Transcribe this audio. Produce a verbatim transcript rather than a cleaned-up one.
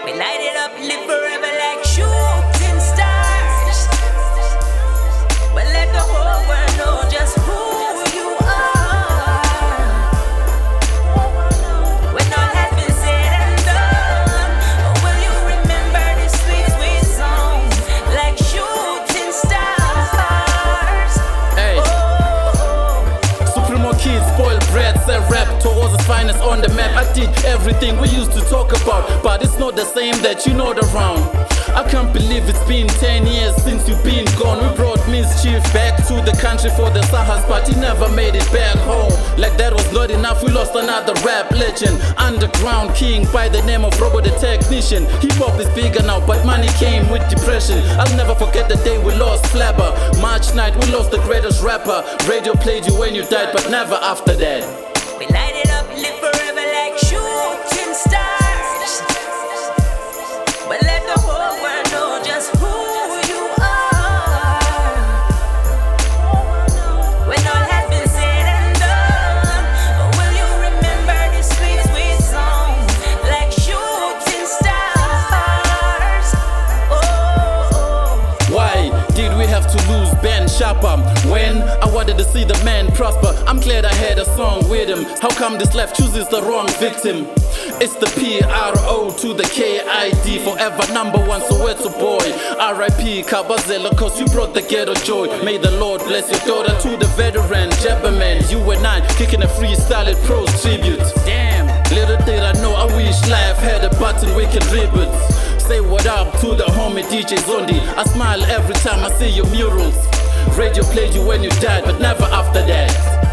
We light it up, live forever like shooting stars. We let the whole world know just who you are. When all has been said and done, will you remember this sweet, sweet song like shooting stars? Hey, Oh, Supremo Kids, spoiled bread, sell rap to all the finest on the map. I did everything we used to talk about, but it's not the same that you know the round. I can't believe it's been ten years since you've been gone. We brought Mischief back to the country for the Sahas, but he never made it back home. Like that was not enough, we lost another rap legend, underground king by the name of Robo the Technician. Hip hop is bigger now, but money came with depression. I'll never forget the day we lost Flabber. March night, we lost the greatest rapper. Radio played you when you died, but never after that. we light it up, live forever like shooting stars. We let the whole world know just who you are. When all has been said and done, will you remember this sweet, sweet song like shooting stars? Oh, Why did we have to lose Ben Sharper when I wanted to see the man prosper? I'm glad I had a song with him. How come this life chooses the wrong victim? It's the P R O to the K I D, forever number one Soweto boy. R I P Kabazela, cause you brought the ghetto joy. May the Lord bless your daughter. To the veteran Jabberman, you and I kicking a freestyle at pros tribute. Damn, little did I know, I wish life had a button we can reboot. Say what up to the homie D J Zondi. I smile every time I see your murals. Radio played you when you died, but never after that.